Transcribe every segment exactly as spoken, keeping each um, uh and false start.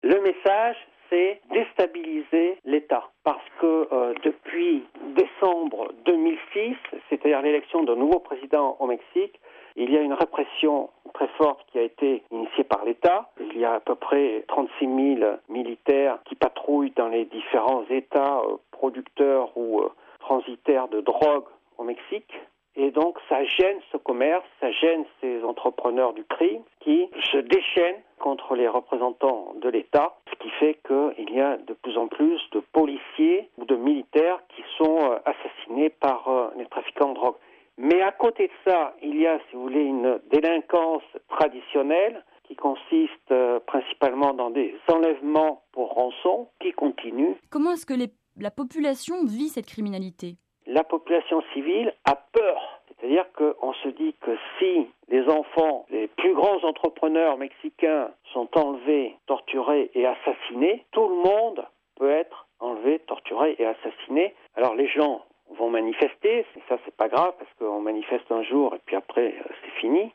Le message, c'est déstabiliser l'État. Parce que euh, depuis décembre deux mille six, c'est-à-dire l'élection d'un nouveau président au Mexique, il y a une répression très forte qui a été initiée par l'État. Il y a à peu près trente-six mille militaires qui patrouillent dans les différents États euh, producteurs ou euh, transitaires de drogue au Mexique. Et donc, ça gêne ce commerce, ça gêne ces entrepreneurs du crime qui se déchaînent contre les représentants de l'État, ce qui fait qu'il y a de plus en plus de policiers ou de militaires qui sont assassinés par les trafiquants de drogue. Mais à côté de ça, il y a, si vous voulez, une délinquance traditionnelle qui consiste principalement dans des enlèvements pour rançon qui continue. Comment est-ce que les, la population vit cette criminalité ? La population civile a peur. C'est-à-dire qu'on se dit que si les enfants, les plus grands entrepreneurs mexicains sont enlevés, torturés et assassinés, tout le monde peut être enlevé, torturé et assassiné. Alors les gens vont manifester, et ça c'est pas grave parce qu'on manifeste un jour et puis après c'est fini.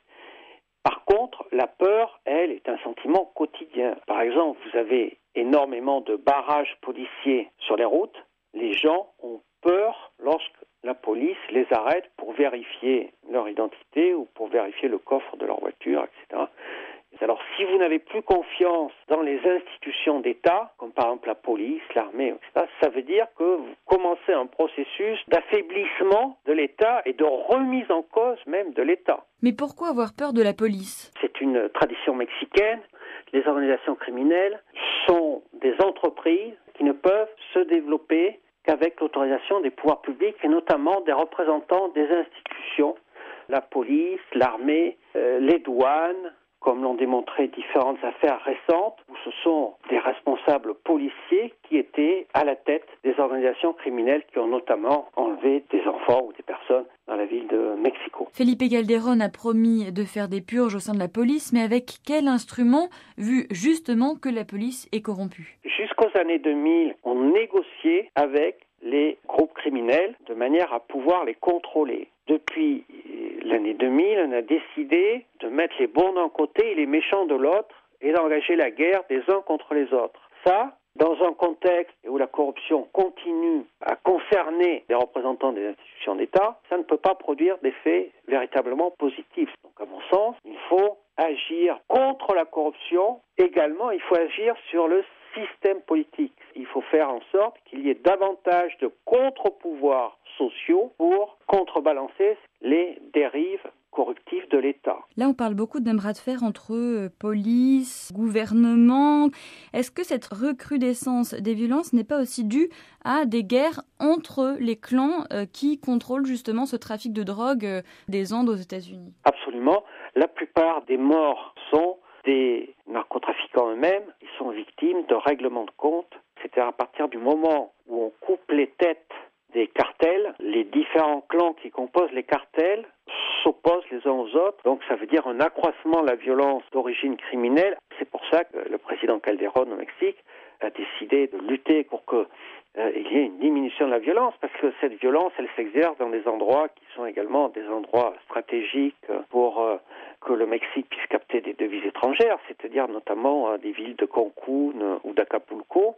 Par contre, la peur, elle, est un sentiment quotidien. Par exemple, vous avez énormément de barrages policiers sur les routes. Les gens ont peur lorsque la police les arrête pour vérifier leur identité ou pour vérifier le coffre de leur voiture, et cetera. Alors, si vous n'avez plus confiance dans les institutions d'État, comme par exemple la police, l'armée, et cetera, ça veut dire que vous commencez un processus d'affaiblissement de l'État et de remise en cause même de l'État. Mais pourquoi avoir peur de la police ? C'est une tradition mexicaine. Les organisations criminelles sont des entreprises qui ne peuvent se développer qu'avec l'autorisation des pouvoirs publics et notamment des représentants des institutions, la police, l'armée, euh, les douanes, comme l'ont démontré différentes affaires récentes, où ce sont des responsables policiers qui étaient à la tête des organisations criminelles qui ont notamment enlevé des enfants ou des personnes dans la ville de Mexico. Felipe Calderón a promis de faire des purges au sein de la police, mais avec quel instrument, vu justement que la police est corrompue ? Jusqu'aux années deux mille, on négociait avec les groupes criminels de manière à pouvoir les contrôler. Depuis l'année deux mille, on a décidé de mettre les bons d'un côté et les méchants de l'autre et d'engager la guerre des uns contre les autres. Ça, dans un contexte où la corruption continue à concerner les représentants des institutions d'État, ça ne peut pas produire d'effets véritablement positifs. Donc, à mon sens, il faut agir contre la corruption. Également, il faut agir sur le système politique. Il faut faire en sorte qu'il y ait davantage de contre-pouvoirs sociaux pour contrebalancer les dérives corruptives de l'État. Là, on parle beaucoup d'un bras de fer entre police, gouvernement. Est-ce que cette recrudescence des violences n'est pas aussi due à des guerres entre les clans qui contrôlent justement ce trafic de drogue des Andes aux États-Unis ? Absolument. La plupart des morts sont des narcotrafiquants eux-mêmes. Ils sont victimes de règlements de compte. C'est-à-dire à partir du moment où on coupe les têtes des cartels, les différents clans qui composent les cartels s'opposent les uns aux autres. Donc ça veut dire un accroissement de la violence d'origine criminelle. C'est pour ça que le président Calderón au Mexique a décidé de lutter pour que euh, il y ait une diminution de la violence, parce que cette violence, elle s'exerce dans des endroits qui sont également des endroits stratégiques pour euh, que le Mexique puisse capter des devises étrangères, c'est-à-dire notamment euh, des villes de Cancún euh, ou d'Acapulco,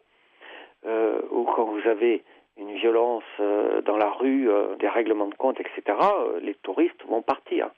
euh, où quand vous avez une violence euh, dans la rue, euh, des règlements de compte, et cetera, euh, les touristes vont partir.